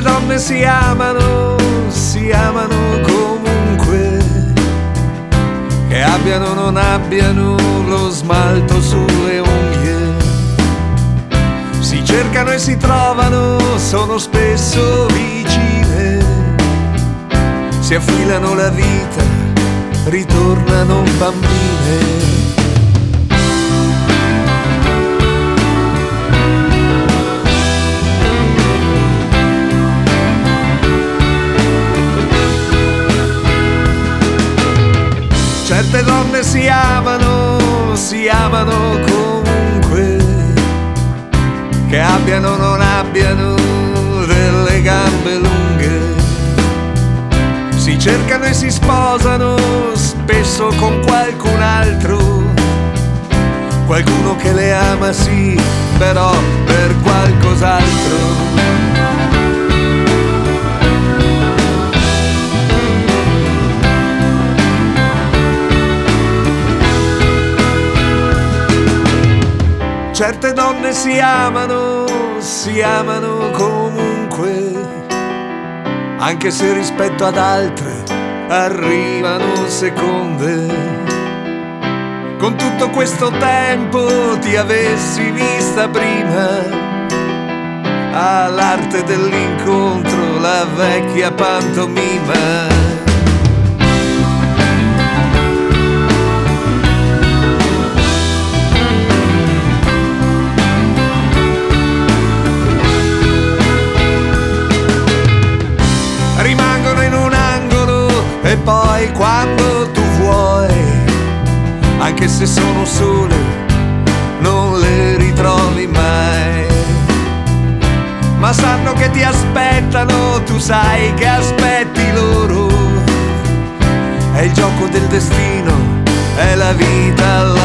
donne si amano comunque, che abbiano o non abbiano lo smalto sulle unghie. Si cercano e si trovano, sono spesso vicine, si affilano la vita, ritornano bambine. Certe donne si amano comunque, che abbiano o non abbiano delle gambe lunghe. Si cercano e si sposano, spesso con qualcun altro, qualcuno che le ama sì, però per qualcos'altro. Certe donne si amano comunque, anche se rispetto ad altre arrivano seconde. Con tutto questo tempo ti avessi vista prima, all'arte dell'incontro, la vecchia pantomima. E poi quando tu vuoi, anche se sono sole, non le ritrovi mai. Ma sanno che ti aspettano, tu sai che aspetti loro. È il gioco del destino, è la vita.